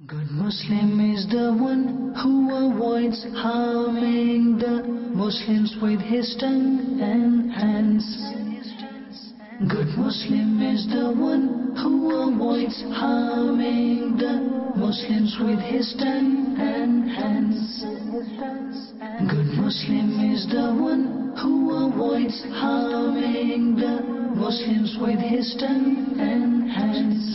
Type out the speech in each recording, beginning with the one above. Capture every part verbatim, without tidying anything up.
Good Muslim is the one who avoids harming the Muslims with his tongue and hands. Good Muslim is the one who avoids harming the Muslims with his tongue and hands. Good Muslim is the one who avoids harming the Muslims with his tongue and hands.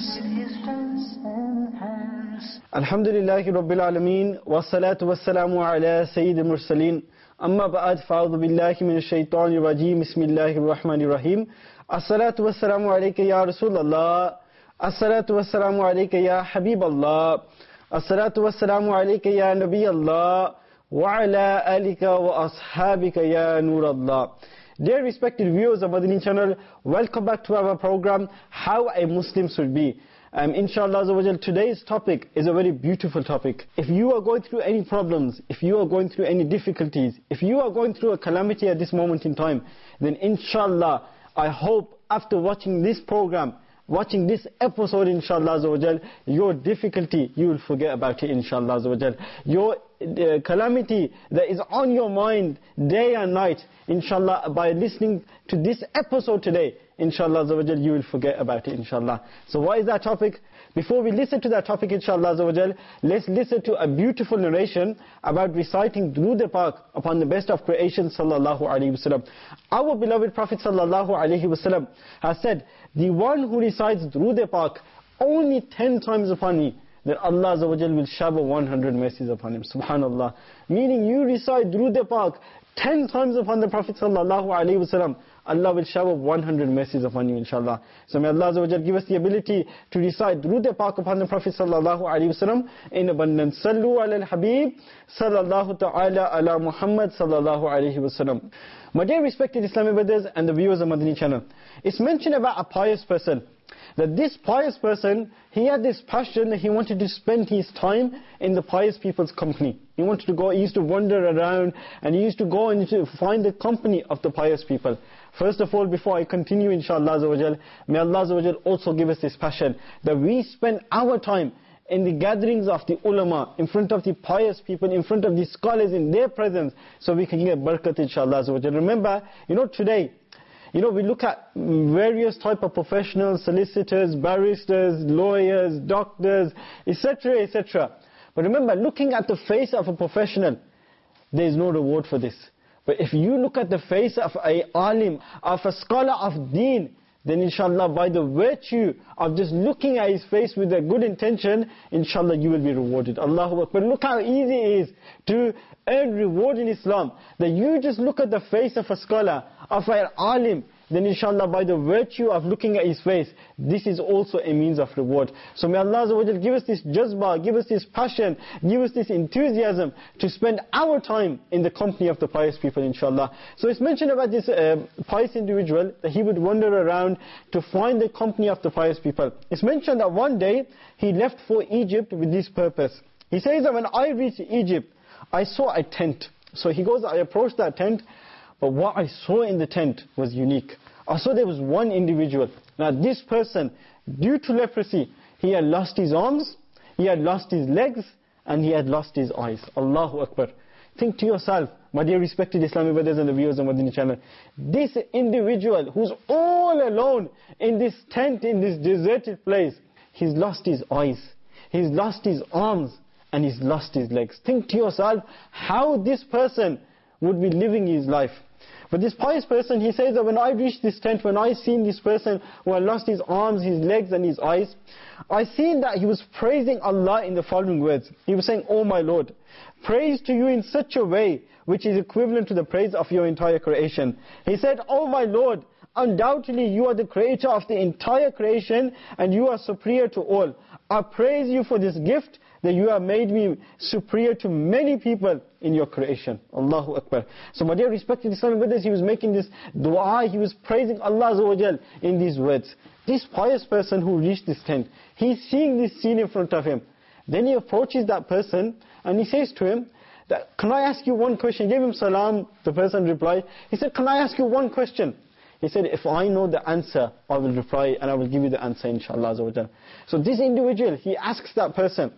Alhamdulillahi Rabbil Alameen, wassalatu wassalamu ala Sayyidil Mursaleen, amma ba'ad, fa'udhu billahi minash shaitanir rajeem, bismillahir rahmanir rahim. As-salatu wassalamu alayka ya Rasulallah, as-salatu wassalamu alayka ya Habiballah, as-salatu wassalamu alayka ya Nabiyallah, wa ala alika wa ashabika ya Nurallah. Dear respected viewers of Madani channel, welcome back to our program, How a Muslim Should Be. Um, inshallah, today's topic is a very beautiful topic. If you are going through any problems, if you are going through any difficulties, if you are going through a calamity at this moment in time, then inshallah, I hope after watching this program, watching this episode, inshallah, your difficulty, you will forget about it, inshallah. Your uh, calamity that is on your mind day and night, inshallah, by listening to this episode today, inshallah, you will forget about it, inshallah. So what is that topic? Before we listen to that topic, inshallah, let's listen to a beautiful narration about reciting Durood Pak upon the best of creation, sallallahu alaihi wasallam. Our beloved Prophet, sallallahu alaihi wasallam, has said, the one who recites Durood Pak only ten times upon me, that Allah will shower one hundred mercies upon him. Subhanallah. Meaning you recite Durood Pak ten times upon the Prophet sallallahu alaihi wasallam, Allah will shower one hundred mercies upon you, inshallah. So may Allah give us the ability to recite Durood Pak upon the Prophet sallallahu alaihi wasallam in abundance. Sallu ala al-Habib sallallahu ta'ala ala Muhammad sallallahu alaihi wasallam. My dear respected Islamic brothers and the viewers of Madani channel, it's mentioned about a pious person, that this pious person, he had this passion that he wanted to spend his time in the pious people's company. He wanted to go, he used to wander around and he used to go and to find the company of the pious people. First of all, before I continue, inshallah, may Allah also give us this passion that we spend our time in the gatherings of the ulama, in front of the pious people, in front of the scholars, in their presence, so we can get barakat, inshallah. Remember, you know, today, you know, we look at various type of professionals, solicitors, barristers, lawyers, doctors, et cetera, et cetera. But remember, looking at the face of a professional, there is no reward for this. But if you look at the face of a alim, of a scholar of deen, then inshallah, by the virtue of just looking at his face with a good intention, inshallah, you will be rewarded. Allahu Akbar. Look how easy it is to earn reward in Islam. That you just look at the face of a scholar, of an alim, then inshallah, by the virtue of looking at his face, this is also a means of reward. So may Allah give us this jazba, give us this passion, give us this enthusiasm to spend our time in the company of the pious people, inshallah. So it's mentioned about this uh, pious individual, that he would wander around to find the company of the pious people. It's mentioned that one day, he left for Egypt with this purpose. He says that when I reached Egypt, I saw a tent. So he goes, I approached that tent, but what I saw in the tent was unique. I saw there was one individual. Now this person, due to leprosy, he had lost his arms, he had lost his legs, and he had lost his eyes. Allahu Akbar. Think to yourself, my dear respected Islamic brothers and the viewers of Madani channel, this individual who's all alone in this tent, in this deserted place, he's lost his eyes, he's lost his arms, and he's lost his legs. Think to yourself how this person would be living his life. But this pious person, he says that when I reached this tent, when I seen this person who had lost his arms, his legs and his eyes, I seen that he was praising Allah in the following words. He was saying, "Oh my Lord, praise to you in such a way which is equivalent to the praise of your entire creation." He said, "Oh my Lord, undoubtedly you are the creator of the entire creation and you are superior to all. I praise you for this gift that you have made me superior to many people in your creation." Allahu Akbar. So my dear respected Islamic brothers, he was making this dua, he was praising Allah Azza wa Jal in these words. This pious person who reached this tent, he's seeing this scene in front of him. Then he approaches that person and he says to him, that, "Can I ask you one question?" He gave him salam, the person replied. He said, "Can I ask you one question?" He said, "If I know the answer, I will reply and I will give you the answer, inshallah Azza wa Jal." So this individual, he asks that person,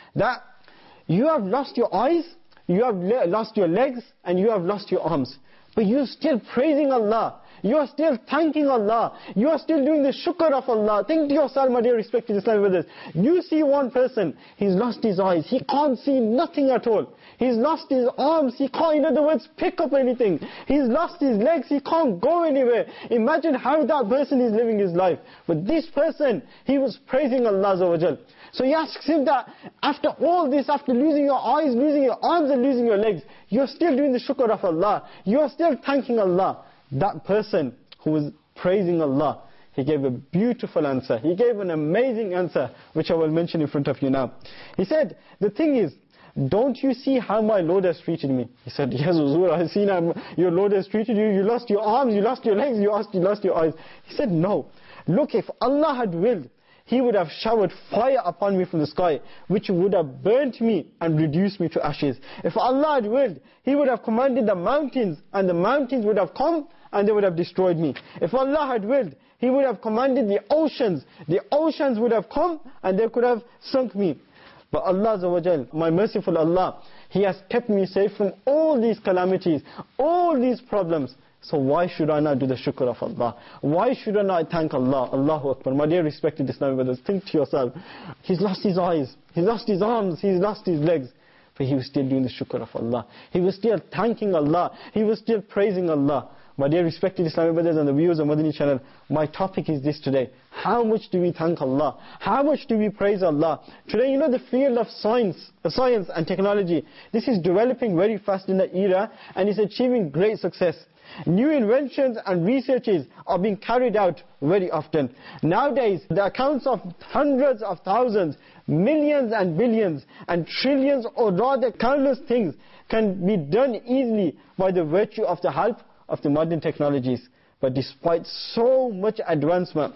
that you have lost your eyes, you have le- lost your legs, and you have lost your arms. But you're still praising Allah. You are still thanking Allah. You are still doing the shukr of Allah. Think to yourself, my dear respected Islamic brothers. You see one person, he's lost his eyes. He can't see nothing at all. He's lost his arms. He can't, in other words, pick up anything. He's lost his legs. He can't go anywhere. Imagine how that person is living his life. But this person, he was praising Allah Azza wa Jal. So he asks him that after all this, after losing your eyes, losing your arms and losing your legs, you're still doing the shukr of Allah. You're still thanking Allah. That person who was praising Allah, he gave a beautiful answer. He gave an amazing answer, which I will mention in front of you now. He said, the thing is, don't you see how my Lord has treated me? He said, yes, Huzur, I've seen how your Lord has treated you. You lost your arms, you lost your legs, you lost, you lost your eyes. He said, no. Look, if Allah had willed, He would have showered fire upon me from the sky, which would have burnt me and reduced me to ashes. If Allah had willed, He would have commanded the mountains, and the mountains would have come and they would have destroyed me. If Allah had willed, He would have commanded the oceans. The oceans would have come and they could have sunk me. But Allah Azza wa Jal, my merciful Allah, He has kept me safe from all these calamities, all these problems. So why should I not do the shukr of Allah? Why should I not thank Allah? Allahu Akbar. My dear respected Islamic brothers, think to yourself, he's lost his eyes, he's lost his arms, he's lost his legs. But he was still doing the shukr of Allah. He was still thanking Allah. He was still praising Allah. My dear respected Islamic brothers and the viewers of Madani channel, my topic is this today. How much do we thank Allah? How much do we praise Allah? Today, you know, the field of science, uh, science and technology, this is developing very fast in the era and is achieving great success. New inventions and researches are being carried out very often. Nowadays, the accounts of hundreds of thousands, millions and billions, and trillions, or rather countless things can be done easily by the virtue of the help of the modern technologies. But despite so much advancement,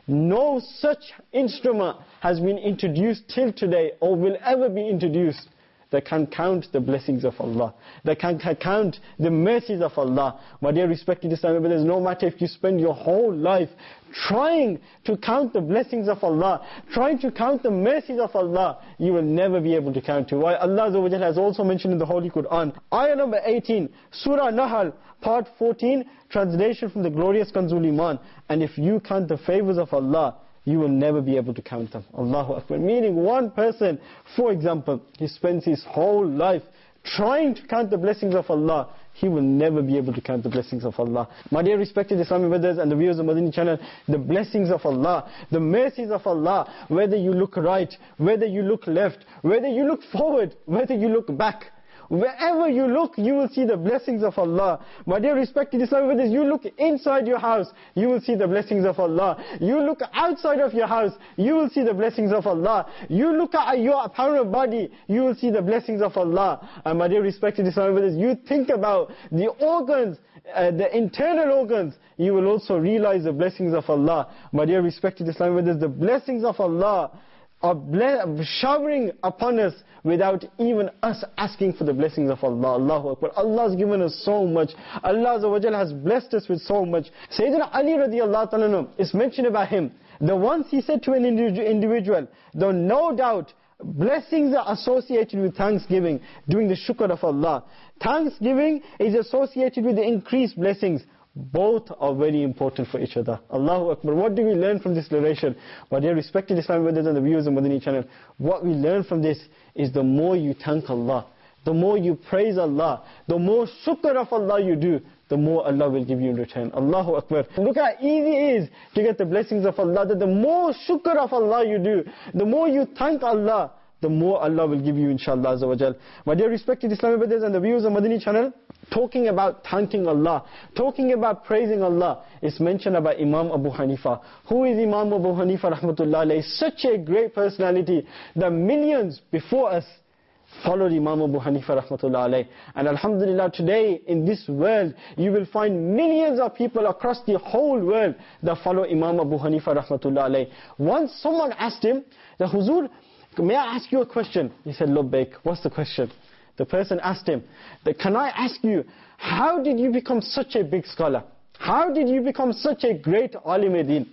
no such instrument has been introduced till today or will ever be introduced that can count the blessings of Allah, that can count the mercies of Allah. My dear respected Islamic brothers, no matter if you spend your whole life trying to count the blessings of Allah, trying to count the mercies of Allah, you will never be able to count it. Why? Allah Azza wa Jalla has also mentioned in the Holy Quran, ayah number eighteen, Surah Nahl, part fourteen, translation from the glorious Kanzul Iman. And if you count the favors of Allah, you will never be able to count them. Allahu Akbar. Meaning one person, for example, he spends his whole life trying to count the blessings of Allah, he will never be able to count the blessings of Allah. My dear respected Islamic brothers and the viewers of Madani channel, the blessings of Allah, the mercies of Allah, whether you look right, whether you look left, whether you look forward, whether you look back, wherever you look, you will see the blessings of Allah. My dear respected Islamic brothers, you look inside your house, you will see the blessings of Allah. You look outside of your house, you will see the blessings of Allah. You look at your apparent body, you will see the blessings of Allah. And my dear respected Islamic brothers, you think about the organs, uh, the internal organs, you will also realize the blessings of Allah. My dear respected Islamic brothers, the blessings of Allah are showering upon us without even us asking for the blessings of Allah. Allahu Akbar. Allah has given us so much. Allah Azza wa Jalla has blessed us with so much. Sayyidina Ali radiallahu ta'ala, it's mentioned about him, the once he said to an individual, though no doubt blessings are associated with thanksgiving, doing the shukr of Allah. Thanksgiving is associated with the increased blessings. Both are very important for each other. Allahu Akbar. What do we learn from this narration? My dear respected Islamic brothers and the viewers of Madani channel, what we learn from this is the more you thank Allah, the more you praise Allah, the more shukr of Allah you do, the more Allah will give you in return. Allahu Akbar. Look how easy it is to get the blessings of Allah, that the more shukr of Allah you do, the more you thank Allah, the more Allah will give you, inshallah Azza wa Jal. My dear respected Islamic brothers and the viewers of Madani channel, talking about thanking Allah, talking about praising Allah, is mentioned about Imam Abu Hanifa. Who is Imam Abu Hanifa rahmatullah alayhi? Such a great personality that millions before us followed Imam Abu Hanifa rahmatullah alayhi. And alhamdulillah, today in this world, you will find millions of people across the whole world that follow Imam Abu Hanifa rahmatullah alayhi. Once someone asked him, the Huzur, may I ask you a question? He said, Labbaik. What's the question? The person asked him, can I ask you, how did you become such a big scholar? How did you become such a great alim-e-din?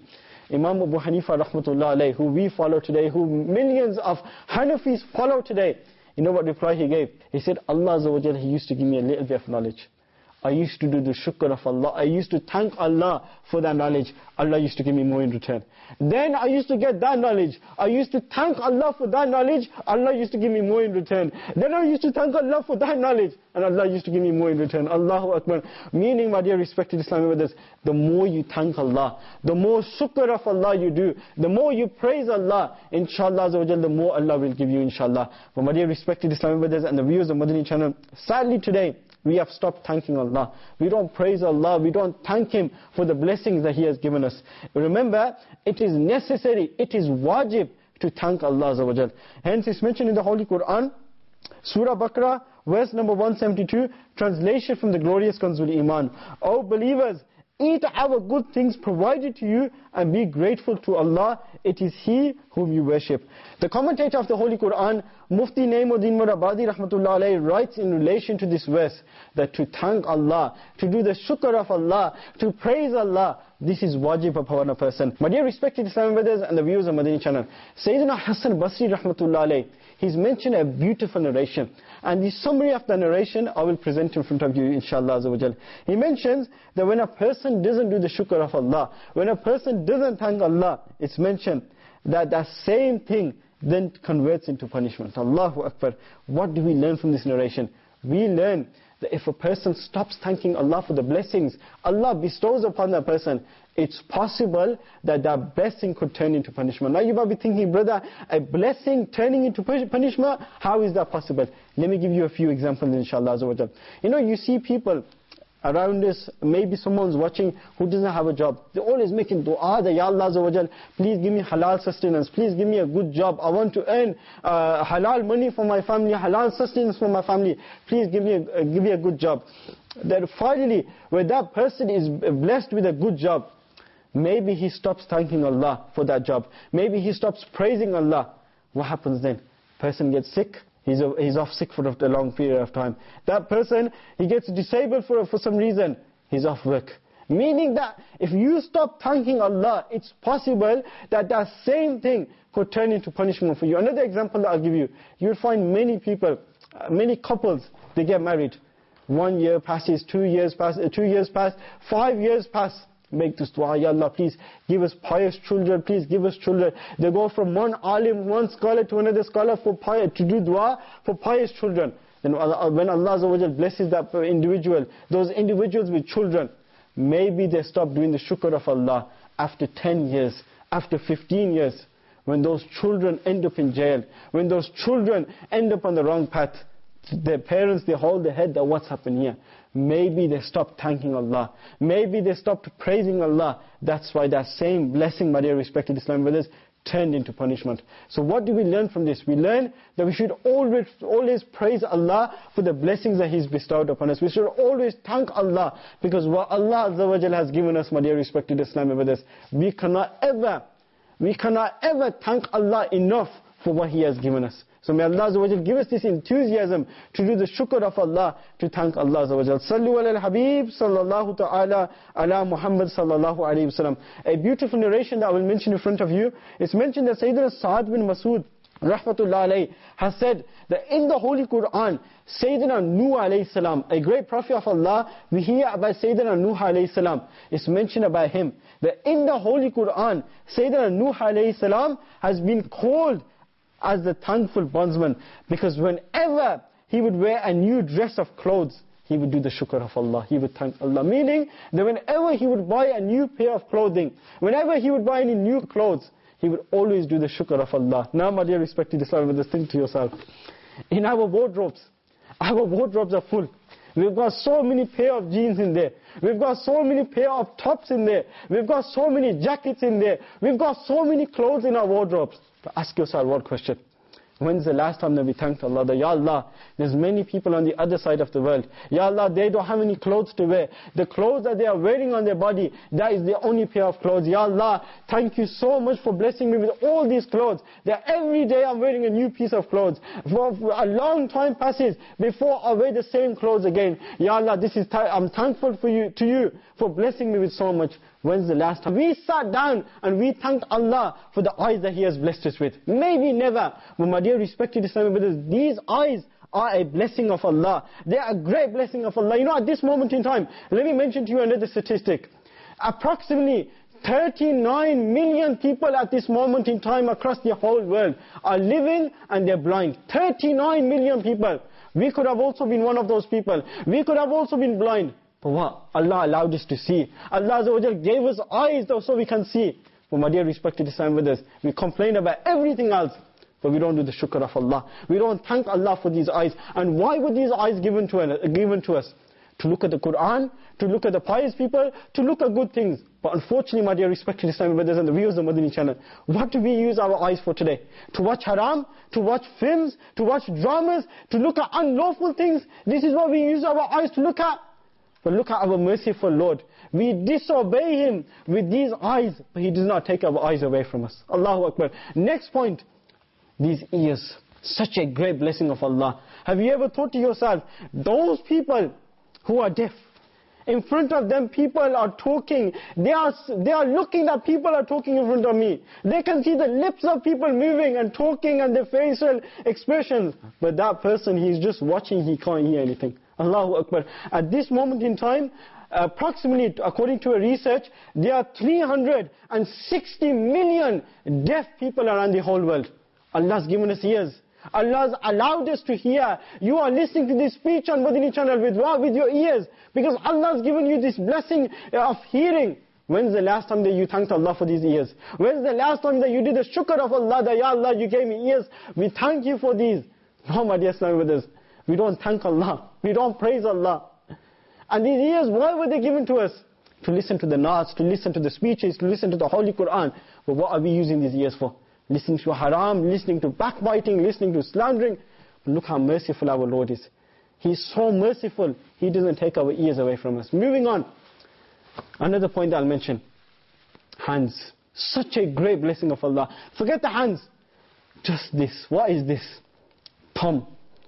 Imam Abu Hanifa rahmatullah alayhi, who we follow today, who millions of Hanafis follow today, you know what reply he gave? He said, Allah Azza wa Jal, He used to give me a little bit of knowledge. I used to do the shukr of Allah. I used to thank Allah for that knowledge. Allah used to give me more in return. Then I used to get that knowledge. I used to thank Allah for that knowledge. Allah used to give me more in return. Then I used to thank Allah for that knowledge. And Allah used to give me more in return. Allahu Akbar. Meaning, my dear respected Islamic brothers, the more you thank Allah, the more shukr of Allah you do, the more you praise Allah, inshallah, the more Allah will give you, inshallah. But my dear respected Islamic brothers and the viewers of Madani channel, sadly today, we have stopped thanking Allah. We don't praise Allah. We don't thank Him for the blessings that He has given us. Remember, it is necessary, it is wajib to thank Allah Azza wa Jal. Hence it's mentioned in the Holy Quran, Surah Baqarah, verse number one seventy-two, translation from the glorious Kanzul Iman. O believers, eat our good things provided to you and be grateful to Allah. It is He whom you worship. The commentator of the Holy Quran, Mufti Naimuddin Murabadi rahmatullah alayhi, writes in relation to this verse that to thank Allah, to do the shukr of Allah, to praise Allah, this is wajib upon a person. My dear respected Islamic brothers and the viewers of Madani channel, Sayyidina Hassan Basri rahmatullah alayhi, he's mentioned a beautiful narration. And the summary of the narration I will present in front of you, inshallah azza wa jal. He mentions that when a person doesn't do the shukr of Allah, when a person doesn't thank Allah, it's mentioned that that same thing then converts into punishment. Allahu Akbar. What do we learn from this narration? We learn that if a person stops thanking Allah for the blessings Allah bestows upon that person, it's possible that that blessing could turn into punishment. Now you might be thinking, brother, a blessing turning into punishment, how is that possible? Let me give you a few examples, inshallah azza wa jal. You know, you see people around us, maybe someone's watching who doesn't have a job. They're always making dua that, Ya Allah Azza wa Jal, please give me halal sustenance, please give me a good job. I want to earn uh, halal money for my family, halal sustenance for my family. Please give me a, uh, give me a good job. That finally, when that person is blessed with a good job, maybe he stops thanking Allah for that job. Maybe he stops praising Allah. What happens then? Person gets sick. He's, a, he's off sick for a long period of time. That person, he gets disabled for, for some reason. He's off work. Meaning that if you stop thanking Allah, it's possible that that same thing could turn into punishment for you. Another example that I'll give you. You'll find many people, uh, many couples, they get married. One year passes, two years pass, uh, two years pass, five years pass. Make this dua, Ya Allah, please give us pious children, please give us children. They go from one alim, one scholar to another scholar for pious, to do dua for pious children. Then when Allah Azza wa Jal blesses that individual, those individuals with children, maybe they stop doing the shukr of Allah after ten years, after fifteen years, when those children end up in jail, when those children end up on the wrong path. Their parents, they hold their head that what's happened here. Maybe they stopped thanking Allah. Maybe they stopped praising Allah. That's why that same blessing, my dear respected Islamic brothers, turned into punishment. So what do we learn from this? We learn that we should always, always praise Allah for the blessings that He's bestowed upon us. We should always thank Allah, because what Allah Azza wa Jal has given us, my dear respected Islamic brothers, we cannot ever, we cannot ever thank Allah enough for what He has given us. So may Allah Azza wa Jal give us this enthusiasm to do the shukr of Allah, to thank Allah Azza wa Jal. Sallu ala al-Habib sallallahu ta'ala ala Muhammad sallallahu alayhi wa sallam. A beautiful narration that I will mention in front of you. It's mentioned that Sayyidina Sa'ad bin Mas'ud rahmatullah alayhi has said that in the Holy Quran, Sayyidina Nuh alayhi salam, a great prophet of Allah, we hear about Sayyidina Nuh alayhi salam. It's mentioned about him that in the Holy Quran, Sayyidina Nuh alayhi salam has been called as the thankful bondsman, because whenever he would wear a new dress of clothes, he would do the shukr of Allah, he would thank Allah. Meaning that whenever he would buy a new pair of clothing, whenever he would buy any new clothes, he would always do the shukr of Allah. Now, my dear respected Islamic brothers, think to yourself, in our wardrobes, our wardrobes are full. We've got so many pair of jeans in there. We've got so many pair of tops in there. We've got so many jackets in there. We've got so many clothes in our wardrobes. But ask yourself one question. When's the last time that we thanked Allah? That, Ya Allah, there's many people on the other side of the world. Ya Allah, they don't have any clothes to wear. The clothes that they are wearing on their body, that is their only pair of clothes. Ya Allah, thank you so much for blessing me with all these clothes. That every day I'm wearing a new piece of clothes. For a long time passes before I wear the same clothes again. Ya Allah, this is th I'm thankful for you, to you for blessing me with so much. When's the last time we sat down and we thanked Allah for the eyes that He has blessed us with? Maybe never. But my dear respected Islamic brothers, these eyes are a blessing of Allah. They are a great blessing of Allah. You know, at this moment in time, let me mention to you another statistic. Approximately thirty-nine million people at this moment in time across the whole world are living and they're blind. thirty-nine million people. We could have also been one of those people. We could have also been blind. But what? Allah allowed us to see. Allah Azza wa Jal gave us eyes so we can see. But my dear respected Islam with us, we complain about everything else, but we don't do the shukr of Allah. We don't thank Allah for these eyes. And why were these eyes given to us? Given to us? To look at the Quran, to look at the pious people, to look at good things. But unfortunately, my dear respected Islamic brothers and the viewers of the Madani channel, what do we use our eyes for today? To watch haram, to watch films, to watch dramas, to look at unlawful things. This is what we use our eyes to look at. But look at our merciful Lord. We disobey Him with these eyes, but He does not take our eyes away from us. Allahu Akbar. Next point, these ears. Such a great blessing of Allah. Have you ever thought to yourself, those people who are deaf, in front of them people are talking, they are, they are looking that people are talking in front of me. They can see the lips of people moving and talking and their facial expressions. But that person, he's just watching, he can't hear anything. Allahu Akbar. At this moment in time, approximately, according to a research, there are three hundred sixty million deaf people around the whole world. Allah's given us ears. Allah's allowed us to hear. You are listening to this speech on Madani channel with what? With your ears. Because Allah's given you this blessing of hearing. When's the last time that you thanked Allah for these ears? When's the last time that you did the shukr of Allah, that Ya Allah, you gave me ears, we thank you for these. No, my dear Islamic brothers, we don't thank Allah. We don't praise Allah. And these ears, why were they given to us? To listen to the naats, to listen to the speeches, to listen to the Holy Quran. But what are we using these ears for? Listening to haram, listening to backbiting, listening to slandering. But look how merciful our Lord is. He is so merciful, He doesn't take our ears away from us. Moving on. Another point that I'll mention. Hands. Such a great blessing of Allah. Forget the hands. Just this. What is this? Thumb.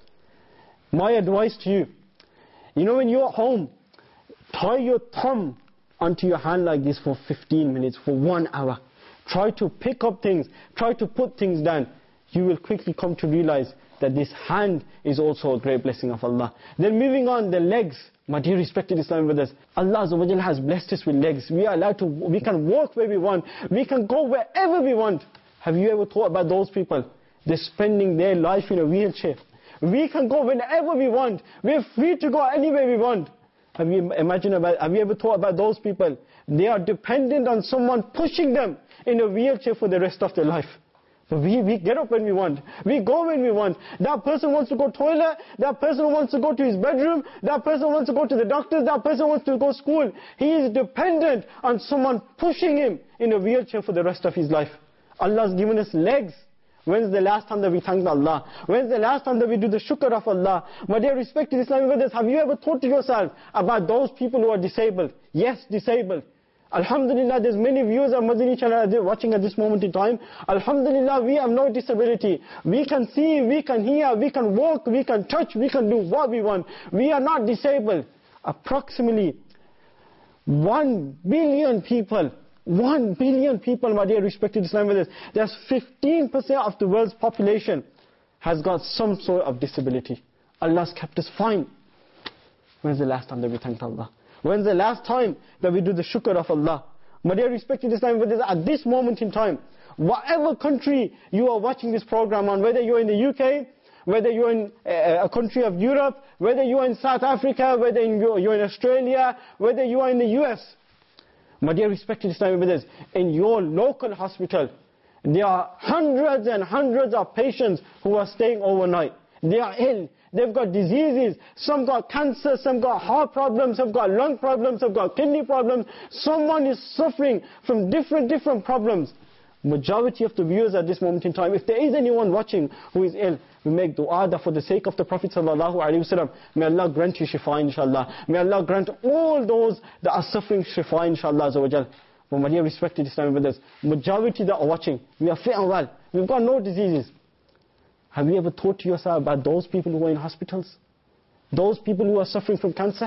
My advice to you, you know when you're at home, tie your thumb onto your hand like this for fifteen minutes, for one hour. Try to pick up things, try to put things down. You will quickly come to realize that this hand is also a great blessing of Allah. Then moving on, the legs. My dear respected Islamic brothers, Allah Azza wa Jalla has blessed us with legs. We are allowed to, we can walk where we want. We can go wherever we want. Have you ever thought about those people? They're spending their life in a wheelchair. We can go whenever we want. We're free to go anywhere we want. Have you imagine about, have you ever thought about those people? They are dependent on someone pushing them in a wheelchair for the rest of their life. But we, we get up when we want. We go when we want. That person wants to go toilet. That person wants to go to his bedroom. That person wants to go to the doctor. That person wants to go to school. He is dependent on someone pushing him in a wheelchair for the rest of his life. Allah's given us legs. When's the last time that we thanked Allah? When's the last time that we do the shukr of Allah? My dear respected Islamic brothers, have you ever thought to yourself about those people who are disabled? Yes, disabled. Alhamdulillah, there's many viewers of Madani channel watching at this moment in time. Alhamdulillah, we have no disability. We can see, we can hear, we can walk, we can touch, we can do what we want. We are not disabled. Approximately one billion people, one billion people, my dear respected Islamic brothers, there's fifteen percent of the world's population has got some sort of disability. Allah's kept us fine. When's the last time that we thanked Allah? When's the last time that we do the shukr of Allah? My dear respected Islamic brothers, at this moment in time, whatever country you are watching this program on, whether you're in the U K, whether you're in a country of Europe, whether you're in South Africa, whether you're in Australia, whether you are in the U S, my dear respected Islamic brothers, in your local hospital, there are hundreds and hundreds of patients who are staying overnight. They are ill. They've got diseases. Some got cancer, some got heart problems, some got lung problems, some got kidney problems. Someone is suffering from different, different problems. Majority of the viewers at this moment in time, if there is anyone watching who is ill, we make dua that for the sake of the Prophet sallallahu alaihi wasallam, may Allah grant you shifa inshallah. May Allah grant all those that are suffering shifa inshallah azza wa jal. But my dear respected Islamic brothers, majority that are watching, we are fit and well. We've got no diseases. Have you ever thought to yourself about those people who are in hospitals? Those people who are suffering from cancer?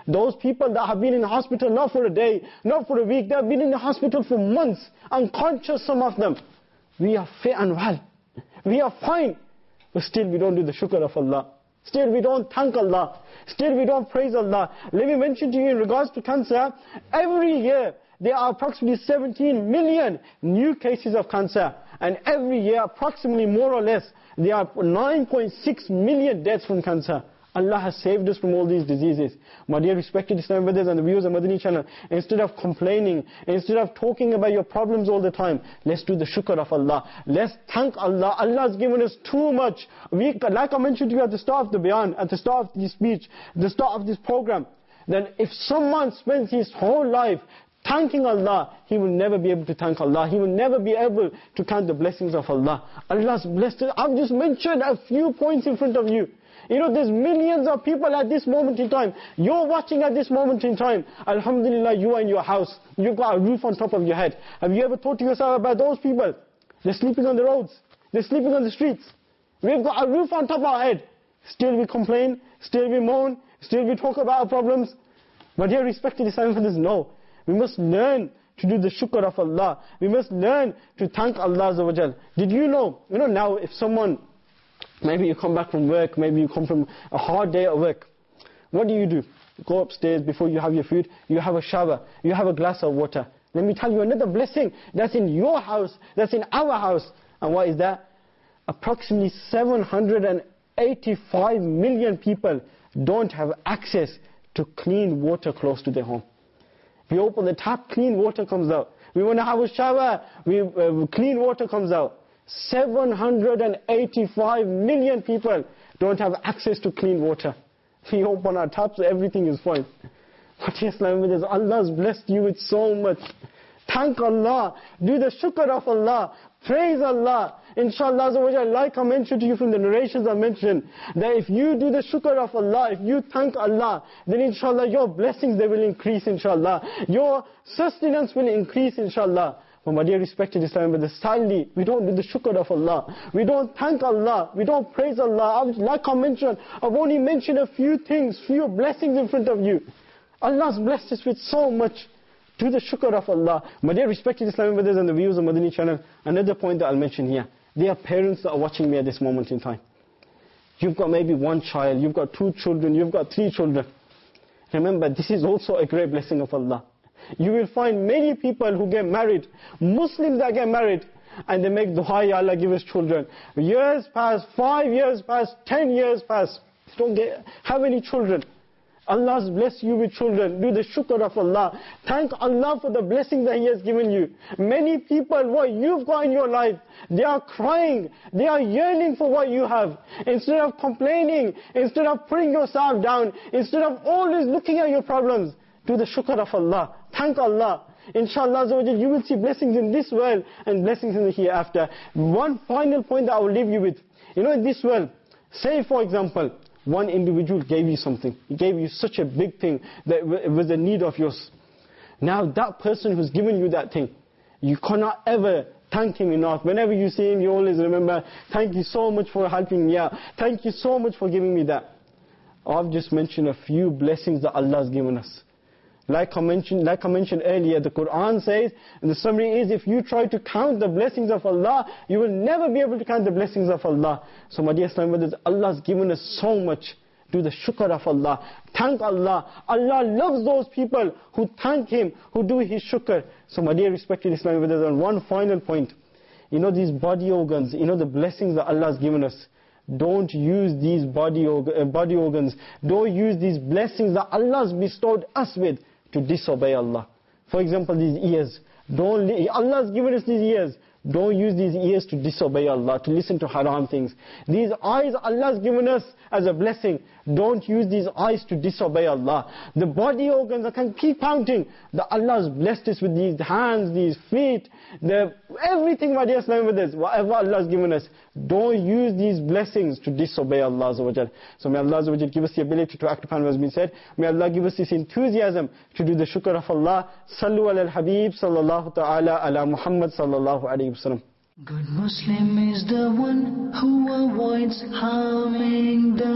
Those people that have been in the hospital not for a day, not for a week, they have been in the hospital for months, unconscious some of them. We are fit and well. We are fine. But still we don't do the shukr of Allah. Still we don't thank Allah. Still we don't praise Allah. Let me mention to you in regards to cancer, every year there are approximately seventeen million new cases of cancer. And every year, approximately more or less, there are nine point six million deaths from cancer. Allah has saved us from all these diseases. My dear respected Islam brothers and the viewers of Madani channel, instead of complaining, instead of talking about your problems all the time, let's do the shukr of Allah. Let's thank Allah. Allah has given us too much. We, like I mentioned to you at the start of the bayan, at the start of this speech, the start of this program, that if someone spends his whole life thanking Allah, he will never be able to thank Allah. He will never be able to count the blessings of Allah. Allah's blessed us. I've just mentioned a few points in front of you. You know, there's millions of people at this moment in time. You're watching at this moment in time. Alhamdulillah, you are in your house. You've got a roof on top of your head. Have you ever thought to yourself about those people? They're sleeping on the roads. They're sleeping on the streets. We've got a roof on top of our head. Still we complain. Still we moan. Still we talk about our problems. But dear respected Islam brothers, no. We must learn to do the shukr of Allah. We must learn to thank Allah Azza wa Jal. Did you know, you know now if someone, maybe you come back from work, maybe you come from a hard day at work, what do you do? You go upstairs before you have your food, you have a shower, you have a glass of water. Let me tell you another blessing that's in your house, that's in our house. And what is that? Approximately seven hundred eighty-five million people don't have access to clean water close to their home. We open the tap, clean water comes out. We want to have a shower, we, uh, clean water comes out. seven hundred eighty-five million people don't have access to clean water. We open our taps, everything is fine. But yes, Allah has blessed you with so much. Thank Allah. Do the shukr of Allah. Praise Allah. Inshallah, like I mentioned to you from the narrations I mentioned, that if you do the shukr of Allah, if you thank Allah, then inshallah your blessings, they will increase inshallah. Your sustenance will increase inshallah. But my dear respected Islam brothers, sadly, we don't do the shukr of Allah. We don't thank Allah. We don't praise Allah. Like I mentioned, I've only mentioned a few things, few blessings in front of you. Allah's blessed us with so much. Do the shukr of Allah. My dear respected Islam brothers and the viewers of Madani channel, another point that I'll mention here. There are parents that are watching me at this moment in time. You've got maybe one child, you've got two children, you've got three children. Remember, this is also a great blessing of Allah. You will find many people who get married, Muslims that get married, and they make dua, Ya Allah give us children. Years pass, five years pass, ten years pass. They don't get, have any children. Allah's blessed you with children. Do the shukr of Allah. Thank Allah for the blessing that He has given you. Many people, what you've got in your life, they are crying. They are yearning for what you have. Instead of complaining, instead of putting yourself down, instead of always looking at your problems, do the shukr of Allah. Thank Allah. Inshallah, you will see blessings in this world and blessings in the hereafter. One final point that I will leave you with. You know, in this world, say for example, one individual gave you something. He gave you such a big thing that it was a need of yours. Now that person who's given you that thing, you cannot ever thank him enough. Whenever you see him, you always remember, thank you so much for helping me out. Thank you so much for giving me that. I've just mentioned a few blessings that Allah has given us. Like I mentioned, like I mentioned earlier, the Quran says, and the summary is, if you try to count the blessings of Allah, you will never be able to count the blessings of Allah. So my dear Islam brothers, Allah has given us so much. Do the shukr of Allah. Thank Allah. Allah loves those people who thank Him, who do His shukr. So my dear respected Islam brothers, on one final point, you know these body organs, you know the blessings that Allah has given us. Don't use these body, org uh, body organs, don't use these blessings that Allah has bestowed us with to disobey Allah. For example, these ears. Don't Allah has given us these ears. Don't use these ears to disobey Allah, to listen to haram things. These eyes Allah has given us as a blessing. Don't use these eyes to disobey Allah. The body organs, I can keep counting. That Allah has blessed us with these hands, these feet, the, everything, my dear Islam brothers, whatever Allah has given us. Don't use these blessings to disobey Allah Azza wa Jal. So may Allah Azza wa Jal give us the ability to act upon what has been said. May Allah give us this enthusiasm to do the shukr of Allah. Sallu ala al-Habib sallallahu ta'ala ala Muhammad sallallahu alayhi wa sallam. Good Muslim is the one who avoids harming the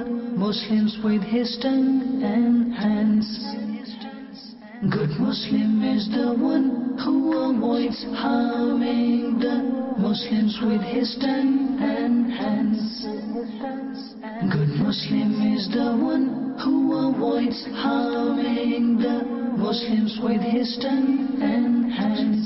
Muslims with his tongue and hands. Good Muslim is the one who avoids harming the Muslims with his tongue and hands. Good Muslim is the one who avoids harming the Muslims with his tongue and hands.